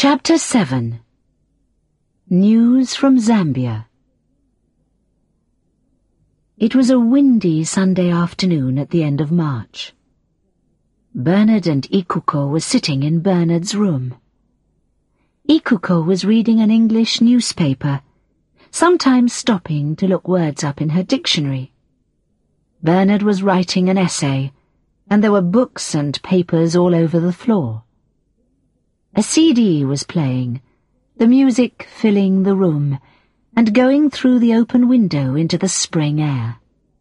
Chapter 7. News from Zambia. It was a windy Sunday afternoon at the end of March. Bernard and Ikuko were sitting in Bernard's room. Ikuko was reading an English newspaper, sometimes stopping to look words up in her dictionary. Bernard was writing an essay, and there were books and papers all over the floor. A CD was playing, the music filling the room and going through the open window into the spring air.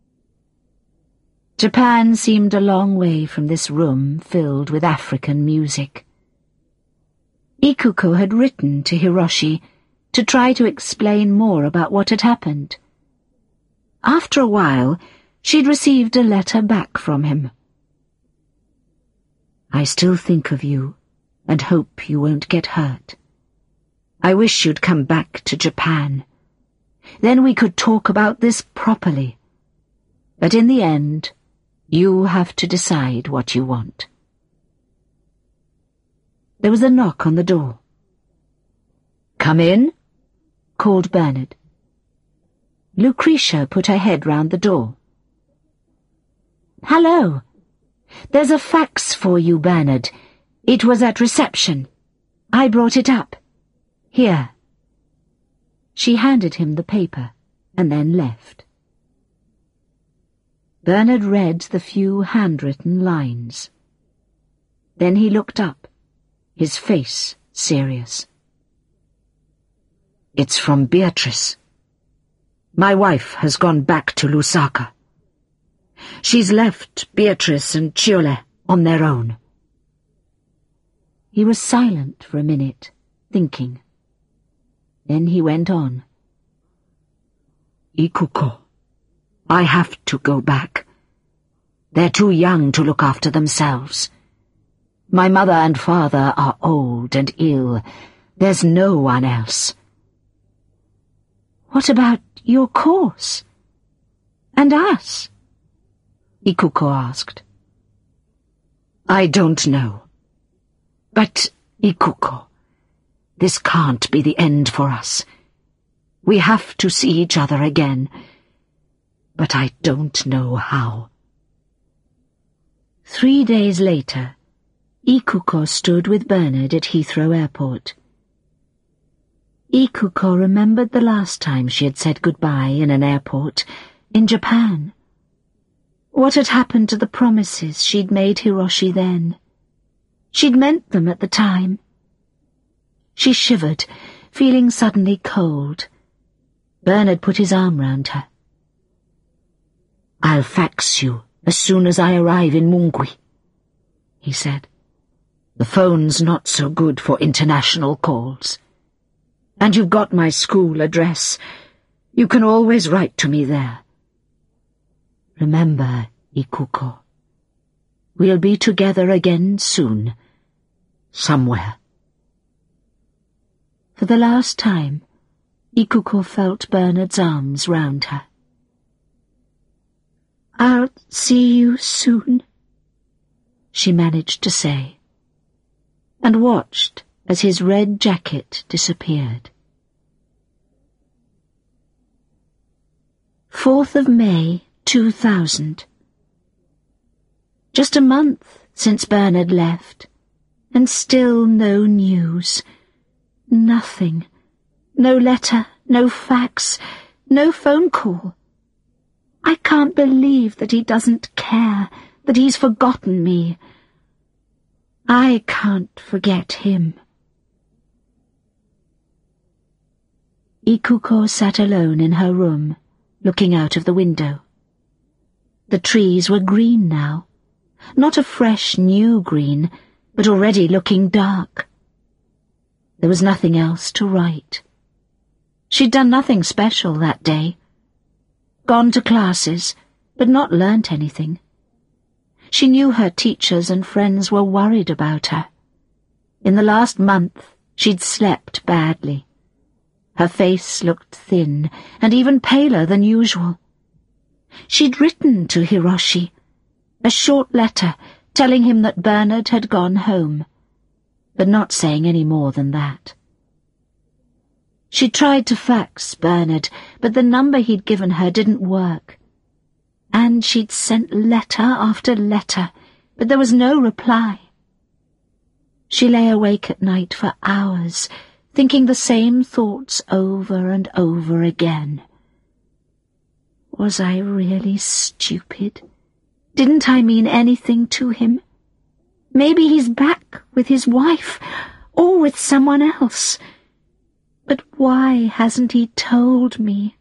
Japan seemed a long way from this room filled with African music. Ikuko had written to Hiroshi to try to explain more about what had happened. After a while, she'd received a letter back from him. I still think of you and hope you won't get hurt. I wish you'd come back to Japan. Then we could talk about this properly. But in the end, you have to decide what you want. There was a knock on the door. Come in, called Bernard. Lucretia put her head round the door. Hello. There's a fax for you, Bernard. It was at reception. I brought it up. Here. She handed him the paper and then left. Bernard read the few handwritten lines. Then he looked up, his face serious. It's from Beatrice. My wife has gone back to Lusaka. She's left Beatrice and Chiole on their own. He was silent for a minute, thinking. Then he went on. Ikuko, I have to go back. They're too young to look after themselves. My mother and father are old and ill. There's no one else. What about your course? And us? Ikuko asked. I don't know. But, Ikuko, this can't be the end for us. We have to see each other again, but I don't know how. 3 days later, Ikuko stood with Bernard at Heathrow Airport. Ikuko remembered the last time she had said goodbye in an airport, in Japan. What had happened to the promises she'd made Hiroshi then? She'd meant them at the time. She shivered, feeling suddenly cold. Bernard put his arm round her. I'll fax you as soon as I arrive in Mungwi, he said. The phone's not so good for international calls. And you've got my school address. You can always write to me there. Remember, Ikuko, we'll be together again soon, somewhere. For the last time, Ikuko felt Bernard's arms round her. I'll see you soon, she managed to say, and watched as his red jacket disappeared. 4th of May, 2000. Just a month since Bernard left, and still no news. Nothing. No letter, no fax, no phone call. I can't believe that he doesn't care, that he's forgotten me. I can't forget him. Ikuko sat alone in her room, looking out of the window. The trees were green now, not a fresh, new green, but already looking dark. There was nothing else to write. She'd done nothing special that day. Gone to classes, but not learnt anything. She knew her teachers and friends were worried about her. In the last month, she'd slept badly. Her face looked thin, and even paler than usual. She'd written to Hiroshi, a short letter telling him that Bernard had gone home. but not saying any more than that. She tried to fax Bernard, but the number he'd given her didn't work. And she'd sent letter after letter, but there was no reply. She lay awake at night for hours, thinking the same thoughts over and over again. Was I really stupid? Didn't I mean anything to him? Maybe he's back with his wife, or with someone else. But why hasn't he told me?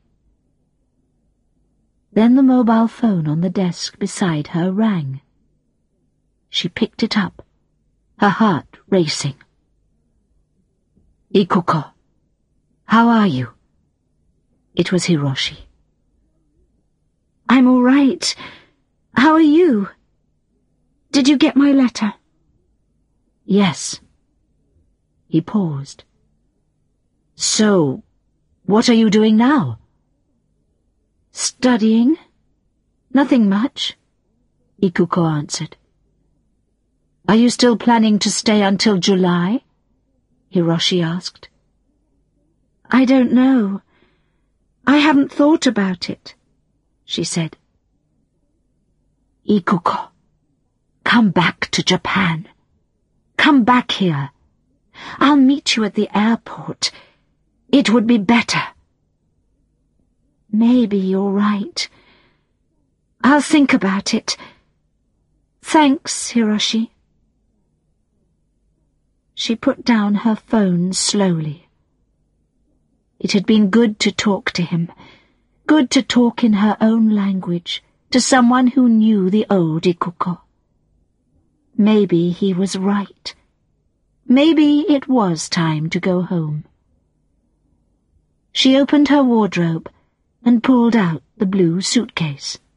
Then the mobile phone on the desk beside her rang. She picked it up, her heart racing. Ikuko, how are you? It was Hiroshi. I'm all right. How are you? Did you get my letter? Yes. He paused. So, what are you doing now? Studying. Nothing much, Ikuko answered. Are you still planning to stay until July? Hiroshi asked. I don't know. I haven't thought about it, she said. Ikuko, come back to Japan. Come back here. I'll meet you at the airport. It would be better. Maybe you're right. I'll think about it. Thanks, Hiroshi. She put down her phone slowly. It had been good to talk to him, good to talk in her own language, to someone who knew the old Ikuko. Maybe he was right. Maybe it was time to go home. She opened her wardrobe and pulled out the blue suitcase.